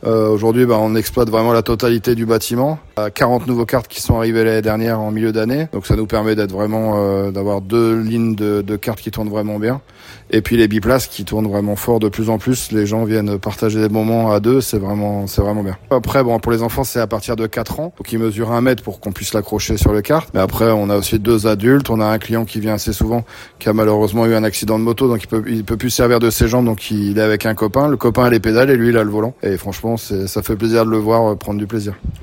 Aujourd'hui, on exploite vraiment la totalité du bâtiment. 40 nouveaux cartes qui sont arrivés l'année dernière en milieu d'année. Donc ça nous permet d'être vraiment d'avoir 2 lignes de cartes qui tournent vraiment bien. Et puis les biplaces qui tournent vraiment fort de plus en plus. Les gens viennent partager des moments à 2, c'est vraiment bien. Après, pour les enfants, c'est à partir de 4 ans. Donc ils mesurent 1 mètre pour qu'on puisse l'accrocher sur le kart. Mais après, on a aussi 2 adultes. On a un client qui vient assez souvent, qui a malheureusement eu un accident de moto, donc il peut plus servir de ses jambes, donc il est avec un copain. Le copain a les pédales et lui il a le volant. Et franchement, ça fait plaisir de le voir prendre du plaisir.